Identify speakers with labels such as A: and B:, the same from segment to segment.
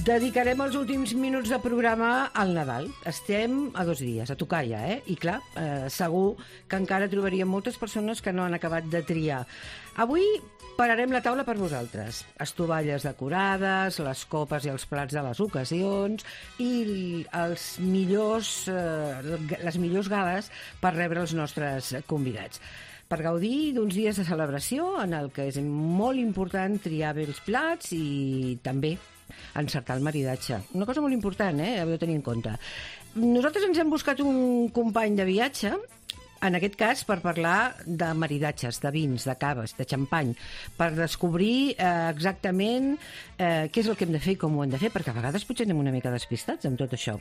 A: Dedicarem els últims minuts de programa al Nadal. Estem a 2 dies, a tocar ja, I clar, segur que encara trobaríem moltes persones que no han acabat de triar. Avui pararem la taula per vosaltres. Estovalles decorades, les copes i els plats de les ocasions i les millors gales per rebre els nostres convidats. Per gaudir d'uns dies de celebració en el que és molt important triar bé els plats i també encertar el maridatge. Una cosa molt important, heu de tenir en compte. Nosaltres ens hem buscat un company de viatge, en aquest cas per parlar de maridatges, de vins, de caves, de xampany, per descobrir exactament què és el que hem de fer i com ho hem de fer, perquè a vegades potser anem una mica despistats amb tot això.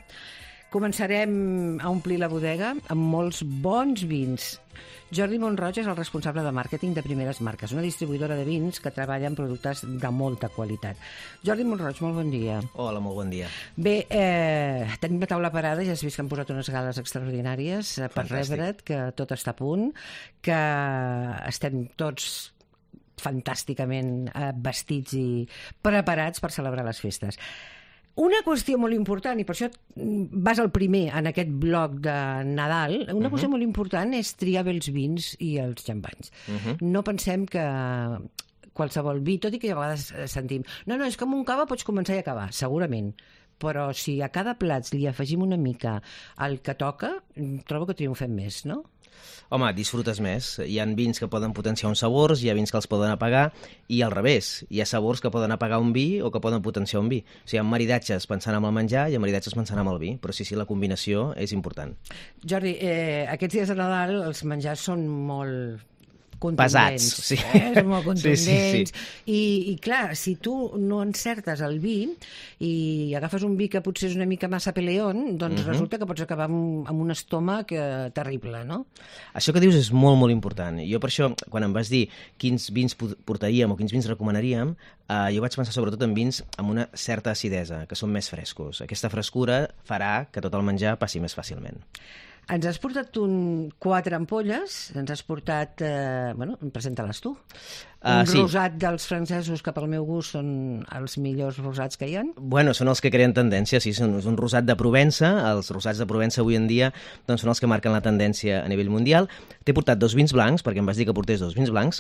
A: Començarem a omplir la bodega amb molts bons vins. Jordi Montroig és el responsable de màrqueting de Primeres Marques, una distribuïdora de vins que treballa amb productes de molta qualitat. Jordi Montroig, molt bon dia.
B: Hola, molt bon dia.
A: Bé, tenim la taula parada, ja has vist que han posat unes gales extraordinàries per rebre't, que tot està a punt, que estem tots fantàsticament vestits i preparats per celebrar les festes. Una qüestió molt important, i per això vas al primer en aquest bloc de Nadal, una qüestió molt important és triar bé els vins i els xampanys. No pensem que qualsevol vi, tot i que a vegades sentim no, és que amb un cava pots començar i acabar, segurament, però si a cada plat li afegim una mica el que toca, trobo que triomfem més, no?
B: Home, disfrutes més. Hi ha vins que poden potenciar uns sabors, hi ha vins que els poden apagar, i al revés. Hi ha sabors que poden apagar un vi o que poden potenciar un vi. O sigui, hi ha maridatges pensant en el menjar i hi ha maridatges pensant en el vi, però sí, la combinació és important.
A: Jordi, aquests dies de Nadal els menjars són molt contundents.
B: Pesats, sí.
A: Són molt contundents.
B: Sí.
A: I clar, si tu no encertes el vi i agafes un vi que potser és una mica massa peleón, doncs resulta que pots acabar amb un estómac terrible, no?
B: Això que dius és molt, molt important. Jo per això, quan em vas dir quins vins portaríem o quins vins recomanaríem, jo vaig pensar sobretot en vins amb una certa acidesa, que són més frescos. Aquesta frescura farà que tot el menjar passi més fàcilment.
A: Ens has portat 4 ampolles, ens has portat... presenta-les tu.
B: Sí.
A: Rosat dels francesos, que pel meu gust són els millors rosats que hi ha.
B: Bueno, són els que creen tendència, sí, són un rosat de Provença. Els rosats de Provença avui en dia doncs, són els que marquen la tendència a nivell mundial. T'he portat 2 vins blancs, perquè em vas dir que portés 2 vins blancs.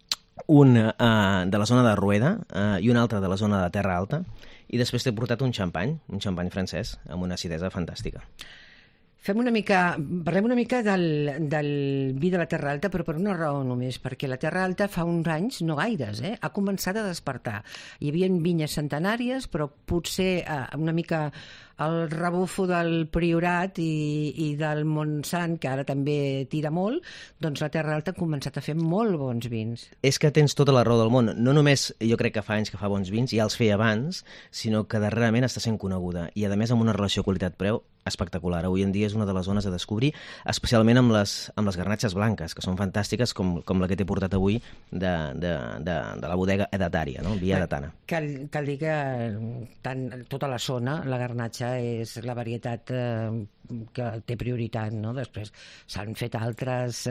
B: Un de la zona de Rueda i un altre de la zona de Terra Alta. I després t'he portat un xampany francès, amb una acidesa fantàstica.
A: Parlem una mica del vi de la Terra Alta, però per una raó només, perquè la Terra Alta fa uns anys, no gaires, ha començat a despertar. Hi havia vinyes centenàries, però potser una mica el rebufo del Priorat i del Montsant, que ara també tira molt, doncs la Terra Alta ha començat a fer molt bons vins.
B: És que tens tota la raó del món. No només jo crec que fa anys que fa bons vins, ja els feia abans, sinó que darrerament està sent coneguda. I a més amb una relació qualitat-preu espectacular. Avui en dia és una de les zones a descobrir, especialment amb les garnatxes blanques, que són fantàstiques, com la que t'he portat avui de la bodega edatària, no? Via Edatana.
A: Cal dir que tota la zona, la garnatxa és la varietat que té prioritat, no? Després s'han fet altres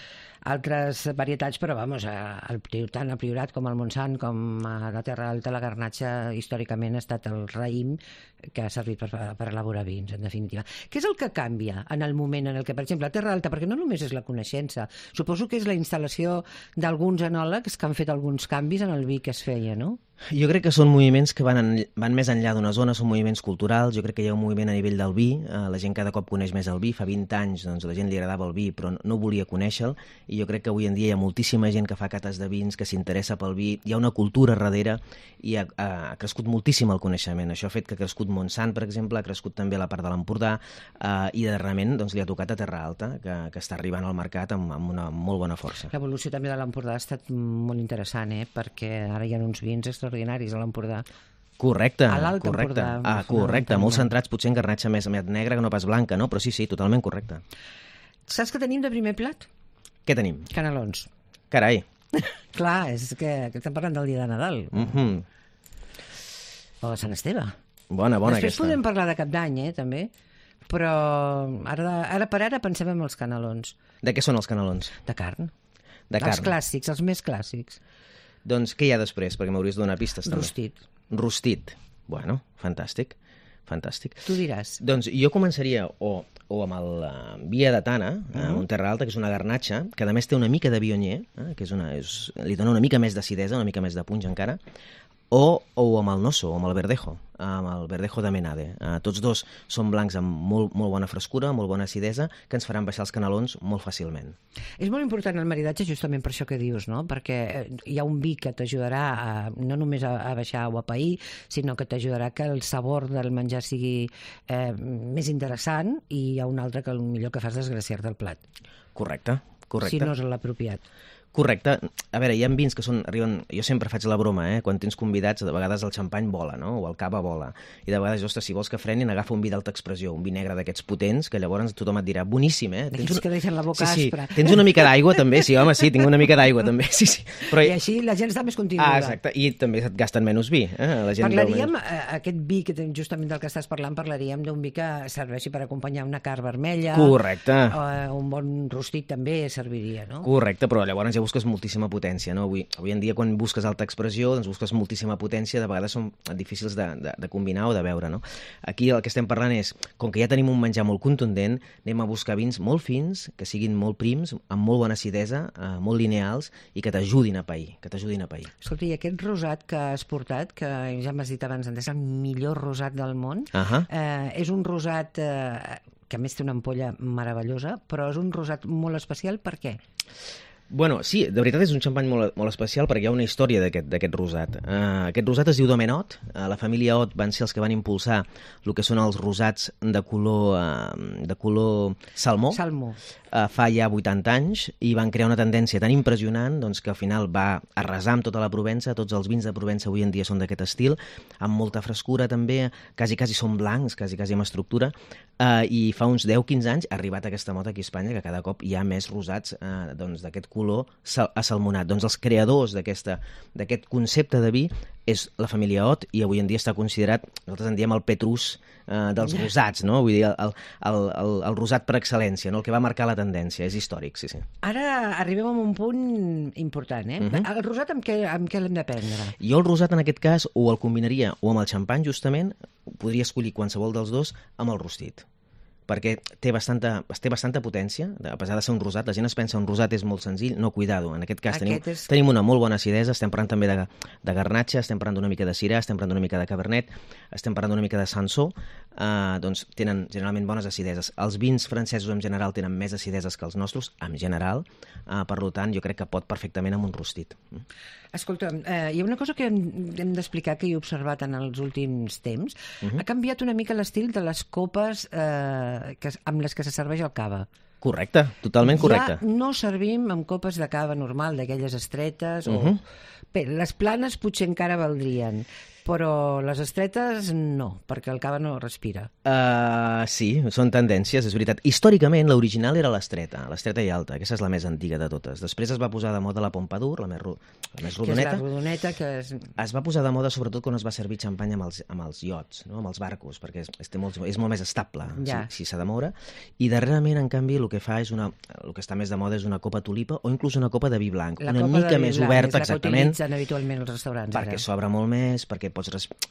A: varietats, però tant el Priorat com el Montsant, com a la Terra Alta, la garnatxa històricament ha estat el raïm que ha servit per elaborar vins, en definitiva. Què és el que canvia en el moment en el que, per exemple, la Terra Alta, perquè no només és la coneixença, suposo que és la instal·lació d'alguns enòlegs que han fet alguns canvis en el vi que es feia, no?
B: Jo crec que són moviments que van més enllà d'una zona, són moviments culturals. Jo crec que hi ha un moviment a nivell del vi, la gent cada cop coneix més el vi. Fa 20 anys doncs, la gent li agradava el vi però no volia conèixer-lo, i jo crec que avui en dia hi ha moltíssima gent que fa cates de vins, que s'interessa pel vi, hi ha una cultura darrere i ha crescut moltíssim el coneixement. Això ha fet que ha crescut Montsant, per exemple, ha crescut també la part de l'Empordà, i darrerament doncs, li ha tocat a Terra Alta, que està arribant al mercat amb una molt bona força.
A: L'evolució també de l'Empordà ha estat molt interessant, perquè ara hi ha uns vins extraordinaris a l'Empordà.
B: Correcte,
A: a l'Alt
B: correcte.
A: Empordà.
B: Correcte, molt centrats potser en garnatxa més negra que no pas blanca, no? Però sí, totalment correcte.
A: Saps què tenim de primer plat?
B: Què tenim?
A: Canelons.
B: Carai.
A: Clar, és que estem parlant del dia de Nadal. O de Sant Esteve.
B: Bona
A: Després
B: aquesta.
A: podem parlar de Cap d'Any, també, però ara per ara pensem en els canelons.
B: De què són els canelons?
A: De carn.
B: De carn.
A: Els clàssics, els més clàssics.
B: Doncs què hi ha després? Perquè m'hauries de donar pistes. També.
A: Rostit.
B: Rostit. Bueno, fantàstic.
A: Tu diràs.
B: Doncs jo començaria o amb el Via de Tana, un Terra Alta, que és una garnatxa, que a més té una mica de Viognier, que li dona una mica més d'acidesa, una mica més de punx encara, o amb el Nosso, o amb el Verdejo de Menade. Tots dos són blancs amb molt bona frescura, molt bona acidesa, que ens faran baixar els canelons molt fàcilment.
A: És molt important el maridatge justament per això que dius, no? Perquè hi ha un vi que t'ajudarà no només a baixar o a pair, sinó que t'ajudarà que el sabor del menjar sigui més interessant, i hi ha un altre que el millor que fas desgraciar-te el plat.
B: Correcte.
A: Si no és l'apropiat.
B: Correcte. A veure, hi ha vins que arriben... Jo sempre faig la broma, quan tens convidats, de vegades el xampany vola, no? O el cava vola. I de vegades, ostres, si vols que frenin, agafa un vi d'alta expressió, un vi negre d'aquests potents, que llavors tothom et dirà, boníssim,
A: D'aquests que deixen la boca aspra.
B: Tens una mica d'aigua, també? Sí, home, sí, tinc una mica d'aigua, també. Sí.
A: Però... I així la gent està més continguda.
B: Exacte. I també et gasten menys vi. La gent
A: parlaríem, aquest vi, justament del que estàs parlant, parlaríem d'un vi que serveixi per acompanyar una carn vermella.
B: Correcte.
A: Un bon rostit també serviria, no?
B: Correcte, però llavors ja busques moltíssima potència, no? Avui en dia, quan busques alta expressió, doncs busques moltíssima potència, de vegades són difícils de combinar o de veure, no? Aquí el que estem parlant és, com que ja tenim un menjar molt contundent, anem a buscar vins molt fins, que siguin molt prims, amb molt bona acidesa, molt lineals, i que t'ajudin a pair,
A: Escolta, i aquest rosat que has portat, que ja m'has dit abans, és el millor rosat del món, és un rosat que a més té una ampolla meravellosa, però és un rosat molt especial, per què?
B: Bueno, sí, de veritat és un xampany molt especial perquè hi ha una història d'aquest rosat. Aquest rosat es diu Domenot. La família Ot van ser els que van impulsar el que són els rosats de color salmó. Fa ja 80 anys, i van crear una tendència tan impressionant que al final va arrasar amb tota la Provença. Tots els vins de Provença avui en dia són d'aquest estil, amb molta frescura també, quasi són blancs, quasi amb estructura, i fa uns 10-15 anys ha arribat aquesta moda aquí a Espanya, que cada cop hi ha més rosats d'aquest color asalmonat. Doncs els creadors d'aquest concepte de vi és la família Ot, i avui en dia està considerat, nosaltres en diem el Petrus dels rosats, no? Vull dir, el rosat per excel·lència, no? El que va marcar la tendència, és històric, sí.
A: Ara arribem a un punt important, El rosat amb què l'hem de prendre?
B: Jo el rosat, en aquest cas, o el combinaria o amb el xampany, justament, podria escollir qualsevol dels dos amb el rostit, perquè té bastanta potència, a pesar de ser un rosat. La gent es pensa un rosat és molt senzill, no, cuidado, en aquest cas tenim una molt bona acidesa, estem parlant també de garnatxa, estem parlant d'una mica de sirà, estem parlant d'una mica de cabernet, estem parlant d'una mica de sansó, doncs tenen generalment bones acideses. Els vins francesos en general tenen més acideses que els nostres, en general, per tant jo crec que pot perfectament amb un rostit.
A: Escolta, hi ha una cosa que hem d'explicar, que he observat en els últims temps. Ha canviat una mica l'estil de les copes amb les que se serveix el cava.
B: Correcte, totalment correcte.
A: Ja no servim amb copes de cava normal, d'aquelles estretes. Bé, les planes potser encara valdrien, però les estretes no, perquè el cava no respira.
B: Sí, són tendències, és veritat. Històricament, l'original era l'estreta i alta, aquesta és la més antiga de totes. Després es va posar de moda la Pompadour, la més rodoneta.
A: Que és la rodoneta que
B: es va posar de moda sobretot quan es va servir xampany amb els iots, no? Amb els barcos, perquè és molt més estable, si s'ha de moure. I darrerament, en canvi, el que fa és el que està més de moda és una copa tulipa, o inclús una copa de vi blanc, una mica més oberta, exactament.
A: La que utilitzen habitualment els restaurants.
B: Perquè s'obre molt més, perquè pots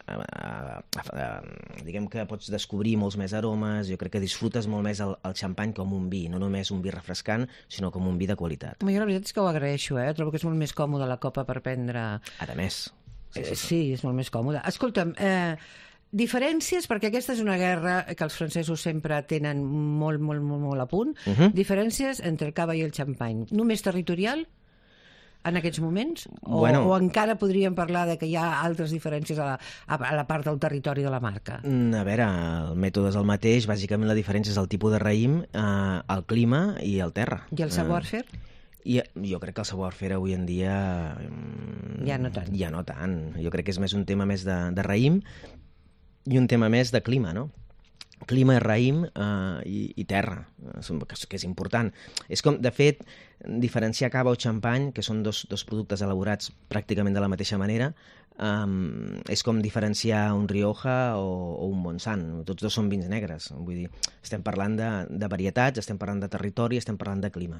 B: diguem que pots descobrir molts més aromes. Jo crec que disfrutes molt més el xampany com un vi, no només un vi refrescant, sinó com un vi de qualitat.
A: Jo la veritat és que ho agraeixo, trobo que és molt més còmode la copa per prendre.
B: A més.
A: Sí, és molt més còmode. Escolta'm, diferències, perquè aquesta és una guerra que els francesos sempre tenen molt a punt, diferències entre el cava i el xampany. Només territorial? En aquests moments? O encara podríem parlar de que hi ha altres diferències a la part del territori de la marca?
B: A veure, el mètode és el mateix. Bàsicament la diferència és el tipus de raïm, el clima i el terra.
A: I el savoir-faire?
B: Jo crec que el savoir-faire avui en dia...
A: Ja no tant.
B: Ja no tant. Jo crec que és més un tema més de raïm i un tema més de clima, no? Clima, raïm i terra, que és important. És com, de fet, diferenciar cava o xampany, que són dos productes elaborats pràcticament de la mateixa manera, és com diferenciar un Rioja o un Montsant. Tots dos són vins negres. Vull dir, estem parlant de varietats, estem parlant de territori, estem parlant de clima.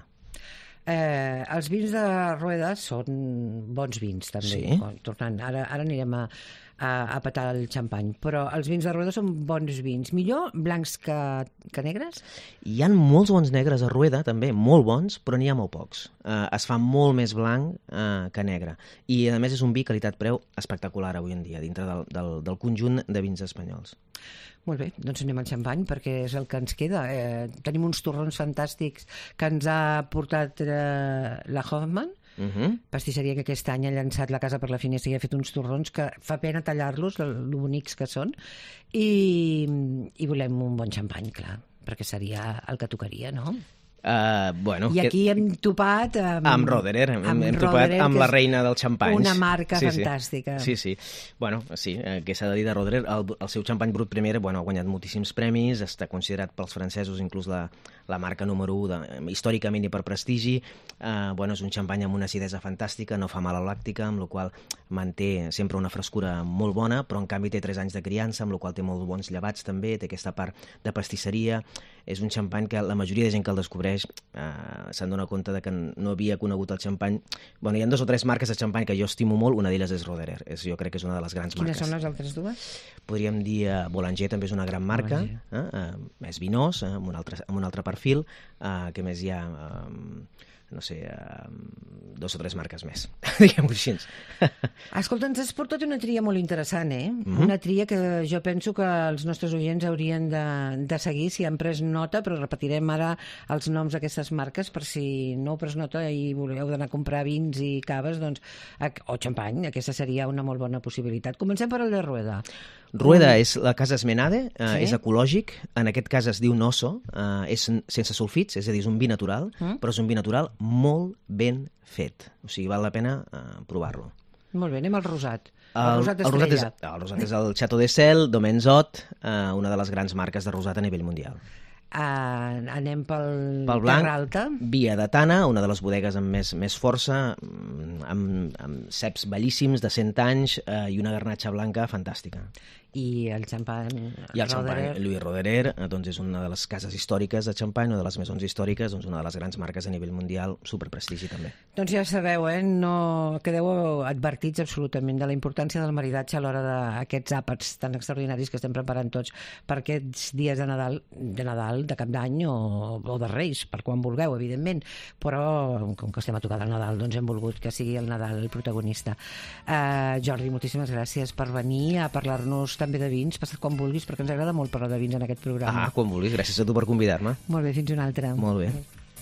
A: Els vins de Rueda són bons vins, també.
B: Sí.
A: Tornant, ara anirem a petar el xampany. Però els vins de Rueda són bons vins. Millor blancs que negres?
B: Hi ha molts bons negres a Rueda, també, molt bons, però n'hi ha molt pocs. Es fa molt més blanc que negre. I, a més, és un vi qualitat-preu espectacular avui en dia, dintre del conjunt de vins espanyols.
A: Molt bé, doncs anem al xampany, perquè és el que ens queda. Tenim uns torrons fantàstics que ens ha portat la Hoffman, pastisseria que aquest any ha llançat la casa per la finestra i ha fet uns torrons que fa pena tallar-los, lo bonics que són, i volem un bon xampany, clar, perquè seria el que tocaria, no? I aquí hem topat
B: amb Roederer, hem topat amb la reina del xampany.
A: Una marca fantàstica.
B: Sí. Bueno, sí, què s'ha de dir de Roederer? El seu xampany Brut Premier ha guanyat moltíssims premis, està considerat pels francesos inclús la marca número 1 històricament i per prestigi. És un xampany amb una acidesa fantàstica, no fa mal a làctica, amb la qual manté sempre una frescura molt bona, però en canvi té 3 anys de criança, amb la qual té molt bons llevats també, té aquesta part de pastisseria. És un xampany que la majoria de gent que el descobreix se'n dona compte de que no havia conegut el xampany. Hi ha 2 o 3 marques de xampany que jo estimo molt, una d'elles és Roederer, jo crec que és una de les grans marques.
A: Quines són les altres dues?
B: Podríem dir Boulanger també és una gran marca, més vinós, amb un altre perfil, que més hi ha... no sé, 2 o 3 marques més, diguem-ho així.
A: Escolta, ens has portat una tria molt interessant, Una tria que jo penso que els nostres oients haurien de seguir si han pres nota, però repetirem ara els noms d'aquestes marques per si no heu pres nota i voleu d'anar a comprar vins i caves, o xampany, aquesta seria una molt bona possibilitat. Comencem per el de Rueda.
B: Rueda és la casa Esmenade, és ecològic, en aquest cas es diu Nosso, és sense sulfits, és a dir, és un vi natural, però és un vi natural molt ben fet. O sigui, val la pena provar-lo.
A: Molt bé, anem al rosat.
B: El rosat és el Chateau de Cel, Domenzot, una de les grans marques de rosat a nivell mundial.
A: Anem pel
B: blanc,
A: Terra Alta.
B: Via de Tana, una de les bodegues amb més força, amb ceps bellíssims de 100 anys i una garnatxa blanca fantàstica.
A: I el xampany
B: Louis Roederer, doncs és una de les cases històriques de xampany, una de les maisons històriques, doncs una de les grans marques a nivell mundial, superprestigi també.
A: Doncs ja sabeu, no quedeu advertits absolutament de la importància del maridatge a l'hora d'aquests àpats tan extraordinaris que estem preparant tots per aquests dies de Nadal, de Cap d'Any o de Reis, per quan vulgueu, evidentment, però com que estem a tocar del Nadal, doncs hem volgut que sigui el Nadal el protagonista. Jordi, moltíssimes gràcies per venir a parlar-nos també de vins, passa't quan vulguis, perquè ens agrada molt parlar de vins en aquest programa.
B: Quan vulguis, gràcies a tu per convidar-me.
A: Molt bé, fins una altra.
B: Molt bé.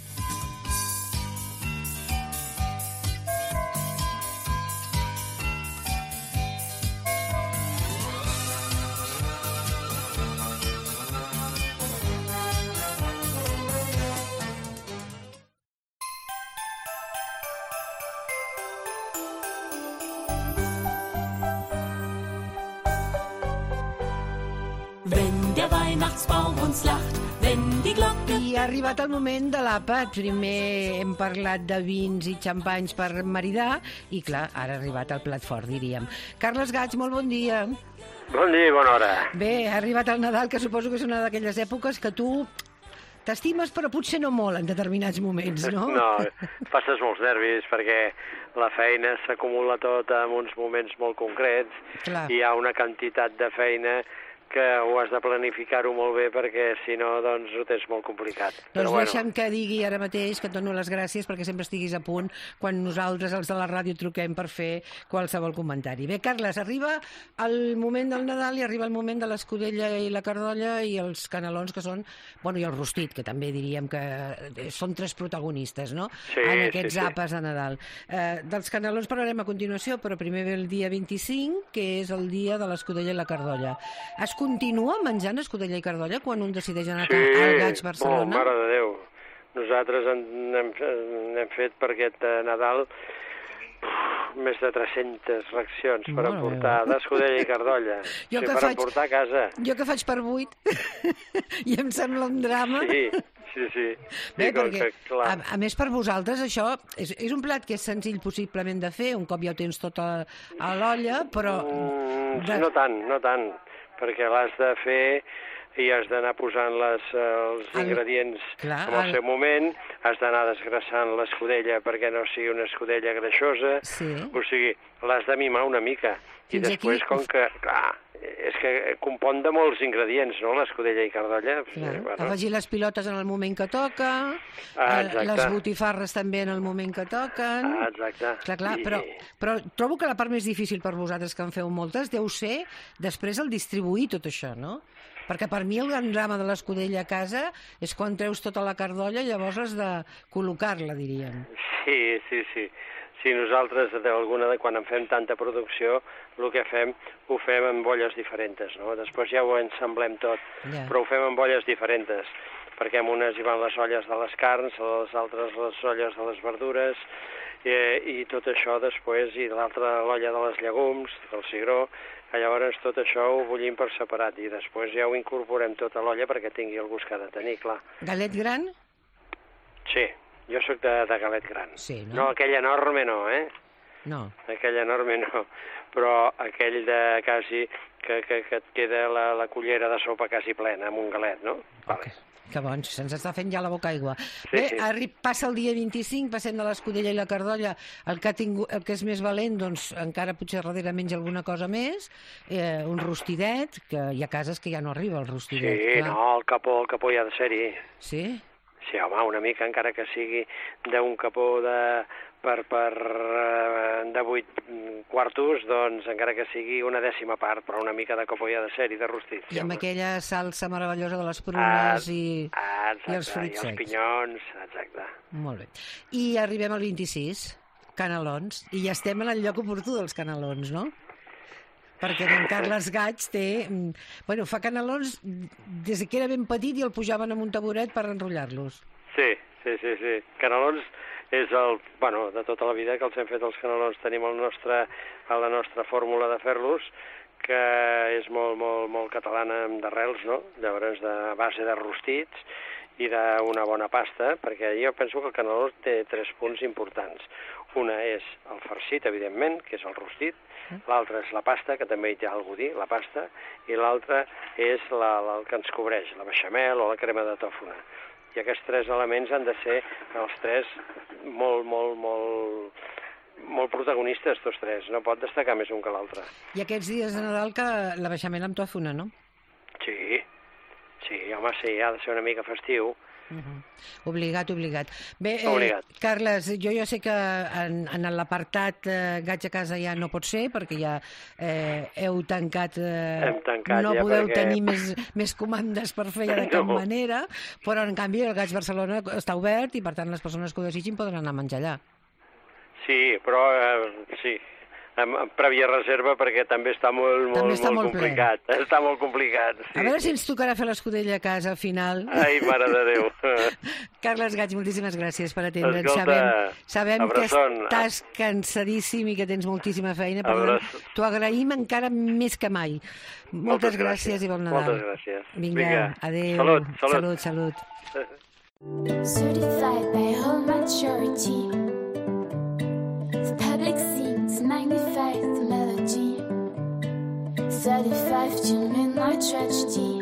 C: Wenn der Weihnachtsbaum uns lacht, wenn die Glocke...
A: I ha arribat el moment de l'àpat. Primer hem parlat de vins i xampanys per maridar i, clar, ara ha arribat el plat fort, diríem. Carles Gaig, molt bon dia.
D: Bon dia i bona hora.
A: Bé, ha arribat el Nadal, que suposo que és una d'aquelles èpoques que tu t'estimes, però potser no molt en determinats moments, no?
D: No, passes molts nervis perquè la feina s'acumula tot en uns moments molt concrets.
A: Clar.
D: I hi ha una quantitat de feina que ho has de planificar-ho molt bé perquè si no, doncs ho tens molt complicat.
A: Doncs deixa'm que digui ara mateix que et dono les gràcies perquè sempre estiguis a punt quan nosaltres, els de la ràdio, truquem per fer qualsevol comentari. Bé, Carles, arriba el moment del Nadal i arriba el moment de l'escudella i la cardolla i els canelons que són, bueno, i el rostit, que també diríem que són 3 protagonistes, no?
D: Sí,
A: en aquests
D: sí.
A: àpats de Nadal. Dels canelons parlarem a continuació, però primer ve el dia 25, que és el dia de l'escudella i la cardolla. Es continua menjant escudella i cardolla quan un decideix anar al Gaig Barcelona?
D: Sí, mare de Déu. Nosaltres n'hem fet per aquest Nadal més de 300 racions per emportar d'escudella i cardolla. Per emportar a casa.
A: Jo que faig per 8 i em sembla un drama.
D: Sí.
A: Bé, perquè, a més, per vosaltres això és un plat que és senzill possiblement de fer, un cop ja ho tens tot a l'olla, però...
D: No tant, perquè l'has de fer i has d'anar posant els ingredients en el seu moment, has d'anar desgrassant l'escudella perquè no sigui una escudella greixosa, o sigui, l'has de mimar una mica. I després, com que, clar, és que compon de molts ingredients, no?, l'escudella i cardolla.
A: Afegir les pilotes en el moment que toca, les botifarres també en el moment que toquen...
D: Exacte.
A: Clar, però trobo que la part més difícil per vosaltres, que en feu moltes, deu ser després el distribuir tot això, no? Perquè per mi el gran drama de l'escudella a casa és quan treus tota la cardolla i llavors has de col·locar-la, diríem.
D: Sí. Sí, nosaltres, quan en fem tanta producció, el que fem, ho fem en bolles diferents, no? Després ja ho ensemblem tot, però ho fem en bolles diferents, perquè en unes hi van les olles de les carns, a les altres les olles de les verdures, i tot això després, i l'altra l'olla de les llegums, del cigró, llavors tot això ho bullim per separat, i després ja ho incorporem tot a l'olla perquè tingui el gust que ha de tenir, clar.
A: Galet gran?
D: Sí. Jo sóc de galet gran.
A: Sí, no?
D: No, aquell enorme no,
A: No.
D: Aquell enorme no, però aquell de quasi que et queda la cullera de sopa quasi plena amb un galet, no?
A: Vale. Que bons, se'ns està fent ja la boca aigua. Bé, passa el dia 25, passem de l'escudella i la cardolla, el que és més valent, doncs encara potser darrere menja alguna cosa més, un rostidet, que hi ha cases que ja no arriba el rostidet.
D: Sí, clar. No, el capó hi ha de ser-hi.
A: Sí?
D: Sí, home, una mica, encara que sigui d'un capó de 8 quartos, doncs encara que sigui una dècima part, però una mica de capó hi ha de ser i de rostit.
A: I amb aquella salsa meravellosa de les prunes i els fruits secs.
D: I els pinyons, exacte.
A: Molt bé. I arribem al 26, canelons, i ja estem en el lloc oportú dels canelons, no? Perquè en Carles Gaig fa canelons des que era ben petit i el pujaven en un taburet per enrotllar-los.
D: Sí. Canelons és de tota la vida que els hem fet els canelons. Tenim la nostra fórmula de fer-los, que és molt catalana d'arrels, no? Llavors, a base de rostits i d'una bona pasta, perquè jo penso que el caneló té 3 punts importants. Una és el farcit, evidentment, que és el rostit, l'altra és la pasta, que també hi té alguna cosa a dir, la pasta, i l'altra és el que ens cobreix, la beixamel o la crema de tòfona. I aquests 3 elements han de ser els 3 molt protagonistes, tots 3. No pot destacar més un que l'altre.
A: I aquests dies de Nadal que la beixamel amb tòfona, no?
D: Sí, home, sí, ha de ser una mica festiu.
A: Obligat. Bé, Carles, jo ja sé que en l'apartat Gaig a casa ja no pot ser, perquè ja heu tancat, no podeu tenir més comandes per fer de cap manera, però en canvi el Gaig Barcelona està obert i per tant les persones que ho desitgin poden anar a menjar allà.
D: Sí, però sí, amb prèvia reserva, perquè també està molt complicat. Està molt complicat. Sí.
A: A veure si ens tocarà fer l'escudella a casa al final.
D: Ai, mare de Déu.
A: Carles Gaig, moltíssimes gràcies per atendre'ns. Sabem que estàs cansadíssim i que tens moltíssima feina, però t'ho agraïm encara més que mai. Moltes gràcies i bon Nadal.
D: Moltes gràcies.
A: Vinga, adéu. Salut.
E: Certified by whole maturity. The public sings magnifies the melody. 35 to midnight tragedy.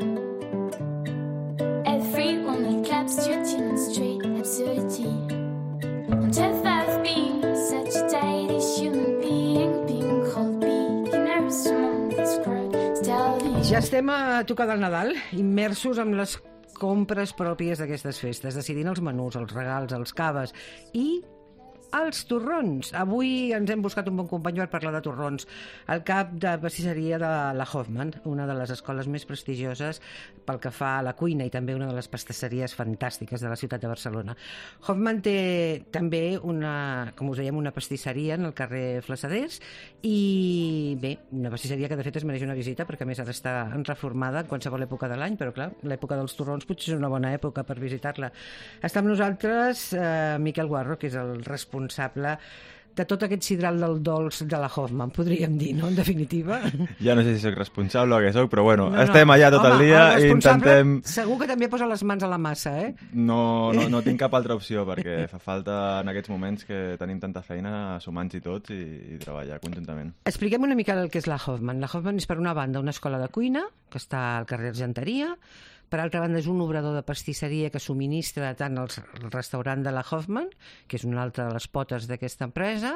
E: Everyone that claps to demonstrate absurdity. On 10th being such a tidy human being called beginners among this crowd.
A: Ja estem a tocar del Nadal, immersos en les compres pròpies d'aquestes festes, decidint els menús, els regals, els caves i els torrons. Avui ens hem buscat un bon company per parlar de torrons. El cap de pastisseria de la Hofmann, una de les escoles més prestigioses pel que fa a la cuina i també una de les pastisseries fantàstiques de la ciutat de Barcelona. Hofmann té també com us dèiem, una pastisseria en el carrer Flassaders i bé, una pastisseria que de fet es mereix una visita perquè a més ara està reformada en qualsevol època de l'any, però clar, l'època dels torrons potser és una bona època per visitar-la. Està amb nosaltres Miquel Guarro, que és el responsable de tot aquest sidral del dolç de la Hoffman, podríem dir, no?, en definitiva.
F: Ja no sé si soc responsable o què soc, però bueno, estem allà tot el dia i intentem...
A: Segur que també posa les mans a la massa, eh?
F: No tinc cap altra opció, perquè fa falta en aquests moments que tenim tanta feina sumant-hi tots i treballar conjuntament.
A: Expliquem una mica el que és la Hoffman. La Hoffman és, per una banda, una escola de cuina, que està al carrer Argenteria. Per altra banda, és un obrador de pastisseria que subministra tant el restaurant de la Hoffman, que és una altra de les potes d'aquesta empresa,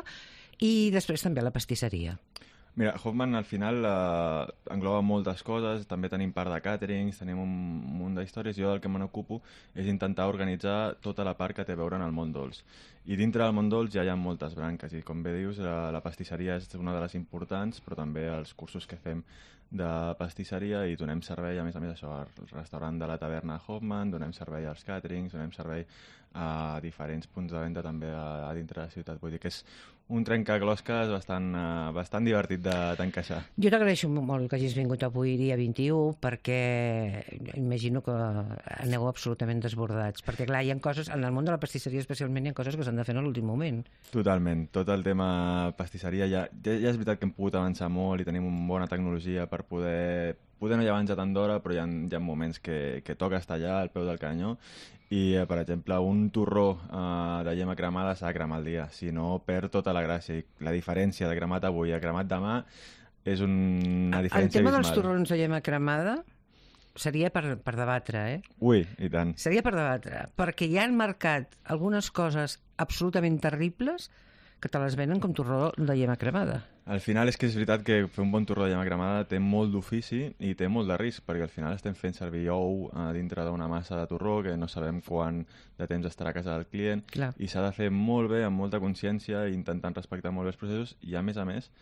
A: i després també la pastisseria.
F: Mira, Hoffman al final engloba moltes coses, també tenim part de càterings, tenim un munt d'històries. Jo del que me n'ocupo és intentar organitzar tota la part que té a veure en el món dolç. I dintre del món dolç ja hi ha moltes branques, i com bé dius, la pastisseria és una de les importants, però també els cursos que fem de pastisseria, i donem servei, a més això, al restaurant de la taverna Hoffman, donem servei als càterings, donem servei a diferents punts de venda també a dintre de la ciutat. Vull dir que és un trencaclosques bastant divertit d'encaixar.
A: Jo t'agraeixo molt que hagis vingut avui, dia 21, perquè imagino que aneu absolutament desbordats, perquè clar, hi ha coses, en el món de la pastisseria especialment, hi ha coses que s'han de fer en l'últim moment.
F: Totalment. Tot el tema pastisseria, ja és veritat que hem pogut avançar molt i tenim una bona tecnologia per poder no hi avançar tant d'hora, però hi ha moments que toca estar allà al peu del canyó. I, per exemple, un torró de llema cremada s'ha de cremar al dia, si no perd tota la gràcia. I la diferència de cremat avui a cremat demà és una diferència
A: abismal. El tema
F: abismal.
A: dels torrons de llema cremada seria per debatre, eh?
F: Ui, i tant.
A: Seria per debatre, perquè hi han marcat algunes coses absolutament terribles que te les venen com torró de llema cremada.
F: Al final és que és veritat que fer un bon torró de llama cremada té molt d'ofici i té molt de risc, perquè al final estem fent servir ou dintre d'una massa de torró que no sabem quant de temps estarà a casa del client. Clar. I s'ha de fer molt bé, amb molta consciència, intentant respectar molt bé els processos, i a més,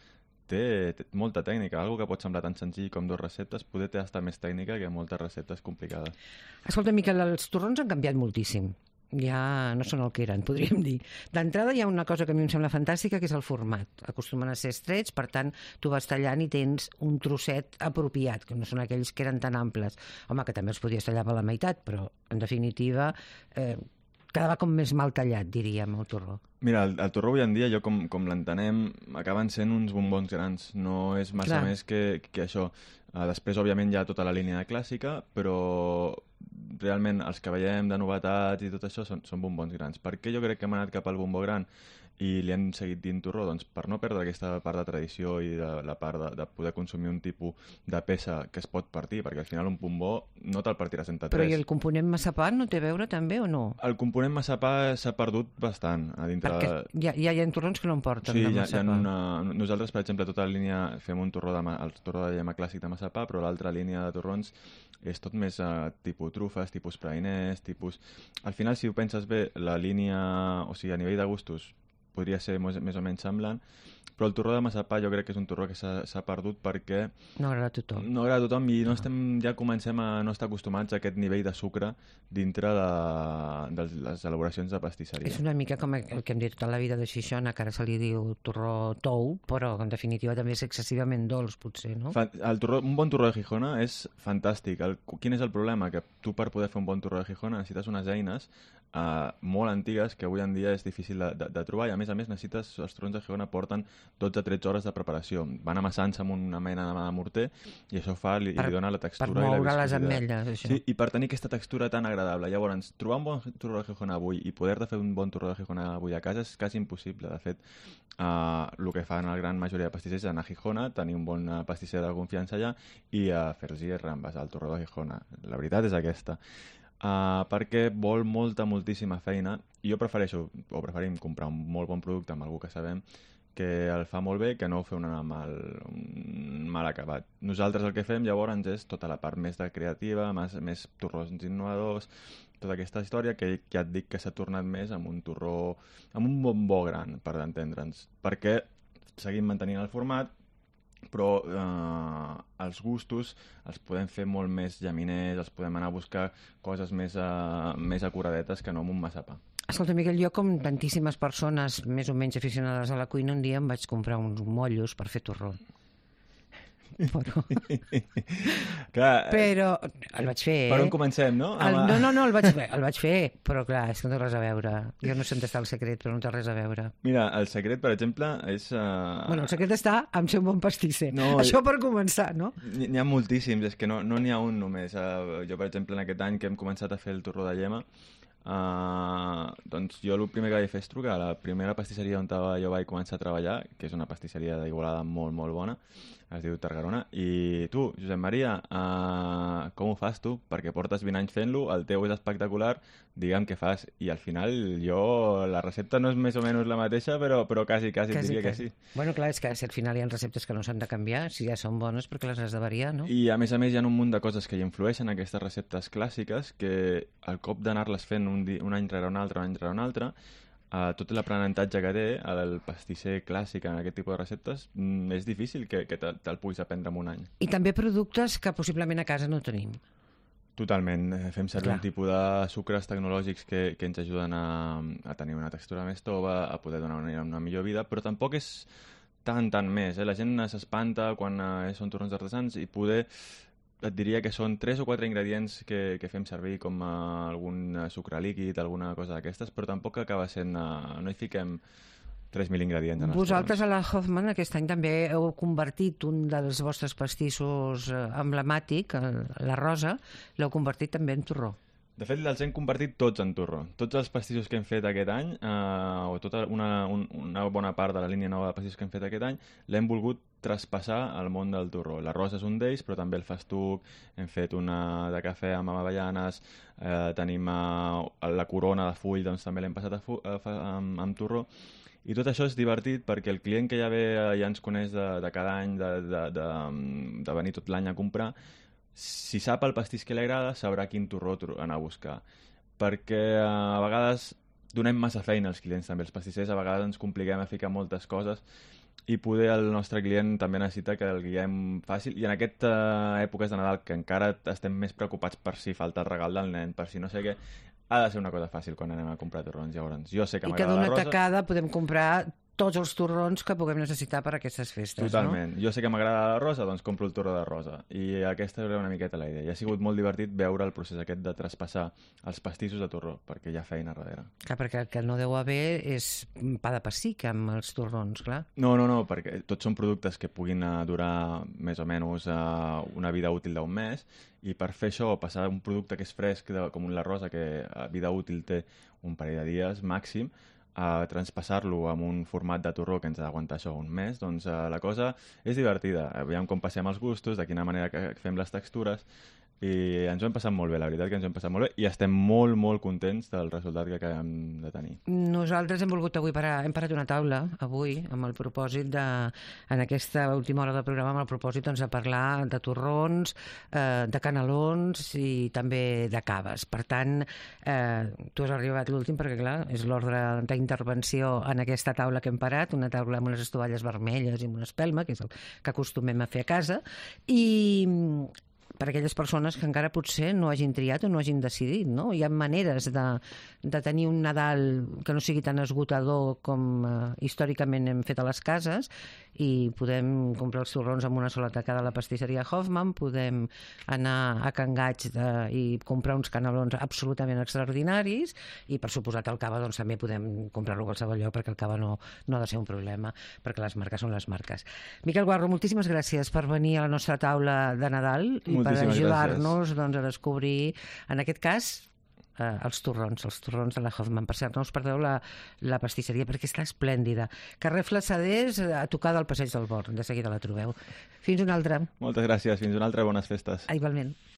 F: té molta tècnica. Algo que pot semblar tan senzill com 2 receptes, poder té estar més tècnica que moltes receptes complicades.
A: Escolta, Miquel, els torrons han canviat moltíssim. Ja no són el que eren, podríem dir. D'entrada hi ha una cosa que a mi em sembla fantàstica, que és el format. Acostumen a ser estrets, per tant, tu vas tallant i tens un trosset apropiat, que no són aquells que eren tan amples. Home, que també els podies tallar per la meitat, però, en definitiva, quedava com més mal tallat, diríem, el torró.
F: Mira, el torró avui en dia, jo com l'entenem, acaben sent uns bombons grans. No és massa més que això. Després, òbviament, hi ha tota la línia clàssica, però realment els que veiem de novetats i tot això són bombons grans. Per què jo crec que hem anat cap al bombó gran i li han seguit dint torró? Doncs per no perdre aquesta part de tradició i de la part de poder consumir un tipus de peça que es pot partir, perquè al final un bombó no te'l partiràs entre 3.
A: Però i el component massapà no té a veure també o no?
F: El component massapà s'ha perdut bastant a dintre.
A: Perquè hi ha torrons que no en porten de massapà.
F: Sí, nosaltres, per exemple, tota la línia fem un torró el torró de llama clàssic de massapà, però l'altra línia de torrons és tot més tipus trufes, tipus prainers, tipus... Al final, si ho penses bé, la línia, o sigui, a nivell de gustos, podria ser més o menys semblant, però el torró de massapà jo crec que és un torró que s'ha perdut perquè...
A: No agrada a tothom.
F: No agrada a tothom i ja comencem a no estar acostumats a aquest nivell de sucre dintre de les elaboracions de pastisseria.
A: És una mica com el que hem dit tota la vida de Xixona, que ara se li diu torró tou, però en definitiva també és excessivament dolç, potser, no?
F: Un bon torró de Gijona és fantàstic. Quin és el problema? Que tu per poder fer un bon torró de Gijona necessites unes eines molt antigues que avui en dia és difícil de trobar, i a més necessites, els torrons de Gijona porten 12-13 hores de preparació, van amassant-se amb una mena de morter i això li dona la textura i la viscositat.
A: Per moure les ametlles, això.
F: Sí, i per tenir aquesta textura tan agradable. Llavors, trobar un bon torró de Gijona avui i poder-te fer un bon torró de Gijona avui a casa és quasi impossible. De fet, el que fan la gran majoria de pastissers és anar a Gijona, tenir un bon pastisser de confiança allà i fer-los reembasar el torró de Gijona. La veritat és aquesta. Perquè vol moltíssima feina, i jo preferim comprar un molt bon producte amb algú que sabem que el fa molt bé, que no fer un mal acabat. Nosaltres el que fem llavors és tota la part més de creativa, més torrons innovadors, tota aquesta història que ja et dic que s'ha tornat més amb un torró, amb un bombó gran, per entendre'ns, perquè seguim mantenint el format, però els gustos els podem fer molt més llaminers, els podem anar a buscar coses més acuradetes que no amb un massapà.
A: Escolta, Miquel, jo com tantíssimes persones més o menys aficionades a la cuina, un dia em vaig comprar uns mollos per fer torró. Però el vaig fer,
F: Per on comencem, no?
A: No, el vaig fer, però clar, és que no té res a veure. Jo no sé on està el secret, però no té res a veure.
F: Mira, el secret, per exemple, és...
A: Bueno, el secret està en ser un bon pastisser. Això per començar, no?
F: N'hi ha moltíssims, és que no n'hi ha un només. Jo, per exemple, en aquest any que hem començat a fer el torró de llema, doncs jo el primer que vaig fer és trucar a la primera pastisseria on jo vaig començar a treballar, que és una pastisseria d'Igualada molt, molt bona, es diu Targarona, i tu, Josep Maria, com ho fas tu? Perquè portes 20 anys fent-lo, el teu és espectacular, digue'm què fas. I al final la recepta no és més o menys la mateixa, però quasi diria que sí.
A: Bueno, clar, és que si al final hi ha receptes que no s'han de canviar, si ja són bones perquè les has de variar, no?
F: I a més hi ha un munt de coses que hi influeixen aquestes receptes clàssiques que al cop d'anar-les fent un any rere un altre, tot l'aprenentatge que té el pastisser clàssic en aquest tipus de receptes és difícil que te'l puguis aprendre en un any.
A: I també productes que possiblement a casa no tenim.
F: Totalment. Fem servir un tipus de sucres tecnològics que ens ajuden a tenir una textura més tova, a poder donar una millor vida, però tampoc és tant més. La gent s'espanta quan són torrons artesans i poder... Et diria que són 3 o 4 ingredients que fem servir com algun sucre líquid, alguna cosa d'aquestes, però tampoc acaba sent... No hi fiquem 3.000 ingredients.
A: Vosaltres a la Hoffman aquest any també heu convertit un dels vostres pastissos emblemàtic, la rosa, l'heu convertit també en torró.
F: De fet, els hem convertit tots en torró. Tots els pastissos que hem fet aquest any, o tota una bona part de la línia nova de pastissos que hem fet aquest any, l'hem volgut traspassar al món del torró. La rosa és un d'ells, però també el festuc, hem fet una de cafè amb avellanes, tenim la corona de full, doncs també l'hem passat amb torró. I tot això és divertit perquè el client que ja ve, ja ens coneix de cada any, de venir tot l'any a comprar, si sap el pastís que li agrada, sabrà quin torró anar a buscar. Perquè a vegades donem massa feina als clients també. Els pastissers a vegades ens compliquem a ficar moltes coses i poder el nostre client també necessita que el guiem fàcil. I en aquestes èpoques de Nadal, que encara estem més preocupats per si falta el regal del nen, per si no sé què, ha de ser una cosa fàcil quan anem a comprar torrons. Llavors, jo sé que m'agrada la rosa.
A: I que d'una tacada podem comprar tots els torrons que puguem necessitar per a aquestes festes.
F: Totalment.
A: No?
F: Jo sé que m'agrada la rosa, doncs compro el torró de rosa. I aquesta era una miqueta la idea. I ha sigut molt divertit veure el procés aquest de traspassar els pastissos de torró, perquè hi ha feina darrere.
A: Clar, perquè el que no deu haver és pa de pessic amb els torrons, clar.
F: No, perquè tots són productes que puguin durar més o menys una vida útil d'un mes, i per fer això, passar un producte que és fresc, com la rosa, que a vida útil té un parell de dies màxim, a traspassar-lo amb un format de torró que ens ha d'aguantar això un mes, doncs la cosa és divertida. Veiem com passem els gustos, de quina manera que fem les textures, i ens ho hem passat molt bé, la veritat que ens ho hem passat molt bé, i estem molt, molt contents del resultat que acabem de tenir.
A: Nosaltres hem volgut avui hem parat una taula, avui, amb el propòsit en aquesta última hora del programa, amb el propòsit de parlar de torrons, de canelons i també de caves. Per tant, tu has arribat l'últim perquè, clar, és l'ordre d'intervenció en aquesta taula que hem parat, una taula amb unes estovalles vermelles i amb una espelma, que és el que acostumem a fer a casa, i per aquelles persones que encara potser no hagin triat o no hagin decidit, no? Hi ha maneres de tenir un Nadal que no sigui tan esgotador com històricament hem fet a les cases, i podem comprar els torrons amb una sola tacada a la pastisseria Hoffman, podem anar a Can Gaig i comprar uns canelons absolutament extraordinaris, i per suposat el cava doncs també podem comprar-lo a qualsevol lloc, perquè el cava no ha de ser un problema, perquè les marques són les marques. Miquel Guarro, moltíssimes gràcies per venir a la nostra taula de Nadal i per ajudar-nos a descobrir, en aquest cas, els torrons de la Hoffman. Per cert, no us perdeu la pastisseria perquè està esplèndida. Carrer Flassaders, a tocar del Passeig del Born. De seguida la trobeu. Fins una altra.
F: Moltes gràcies. Fins una altra. Bones festes.
A: Igualment.